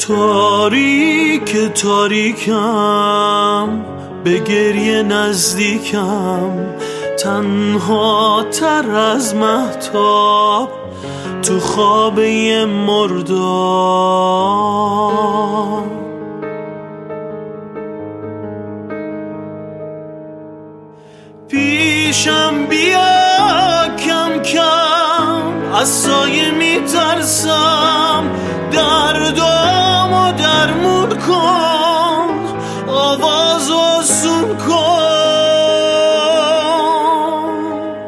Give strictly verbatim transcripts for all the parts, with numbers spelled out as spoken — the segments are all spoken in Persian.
تاریک تاریکم، به گریه نزدیکم، تنها تر از مهتاب تو خوابه مردار. پیشم بیا کم کم، از سایه میترسم، دردامو درمون کن، آواز آسون کن.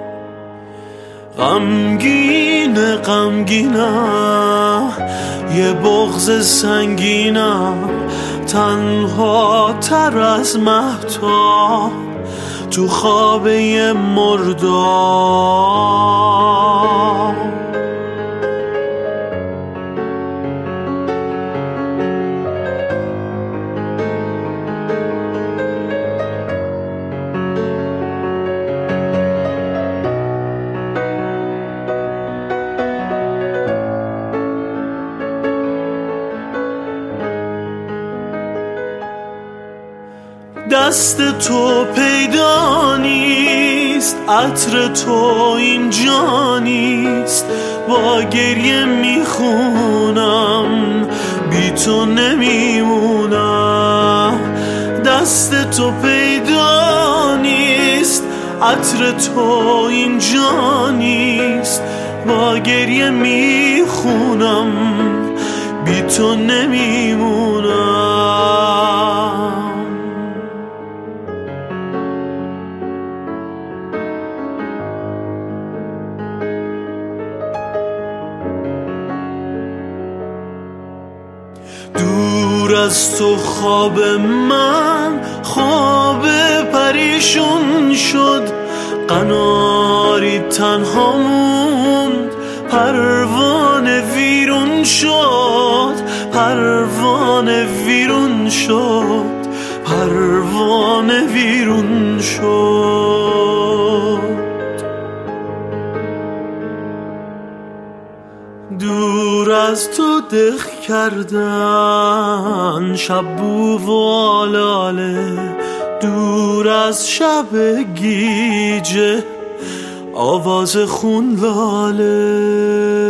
غمگین غمگینم، یه بغض سنگینم، تنها تر از مهتاب تو خوابه مردار. دست تو پیدا نیست، عطر تو اینجا نیست، با گریه میخونم، بی تو نمیمونم. دست تو پیدا نیست، عطر تو اینجا نیست، با گریه میخونم، بی تو نمیمونم. دور از تو خواب من خواب پریشون شد، قناری تنها موند، پروانه ویرون شد، پروانه ویرون شد، پروانه ویرون شد. دور از تو دق کردن شب بو و آلاله، دور از شب گیجه آواز خون لاله.